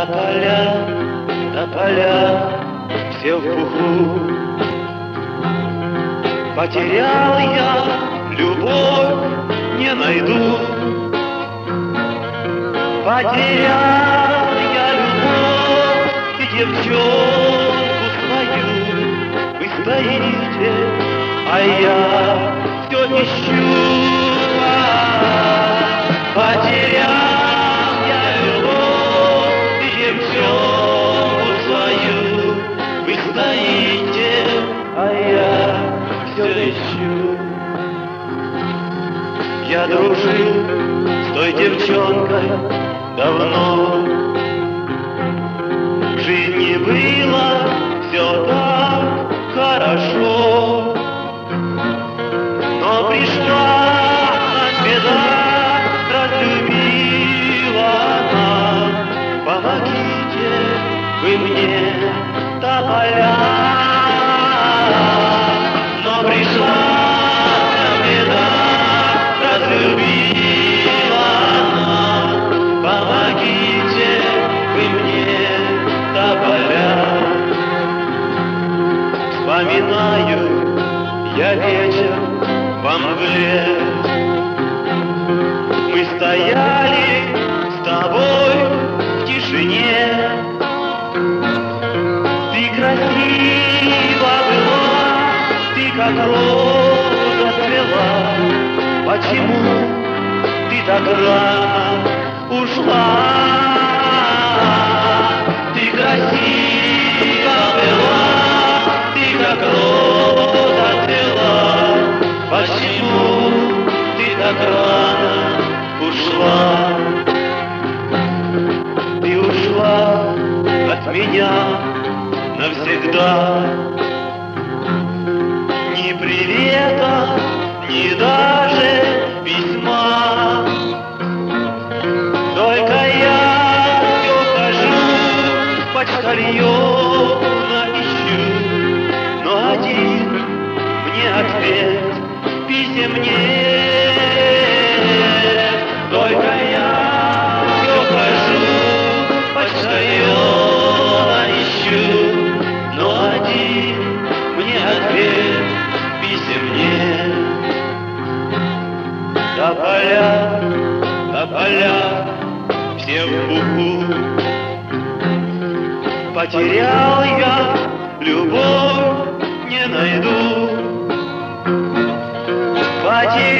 тополя, все в пуху. Потерял я любовь, не найду. Потерял я любовь и девчонку свою. Вы стоите, а я все ищу. Потерял я любовь и девчонку свою. Вы стоите, а я все ищу. Я дружил с той девчонкой давно. В жизни было все так хорошо, но пришла беда, разлюбила она. Помогите вы мне, тополя. Но пришла беда, разлюбила она. Помогите вы мне, тополя. Вспоминаю я вечер во мгле. Мы стояли с тобой в тишине. Ты красива была, ты как роза цвела. Почему ты так рано ушла? Ты красива была, ты как роза цвела. Почему ты так рано ушла? Ты ушла от меня навсегда. Ни привета, ни даже письма. Только я все хожу, почтальона ищу, но один мне ответ писем нет. Только я все хожу, почтальона ищу, но один мне ответ писем нет. Тополя, тополя, все в пуху. Потерял я любовь, не найду. Потерял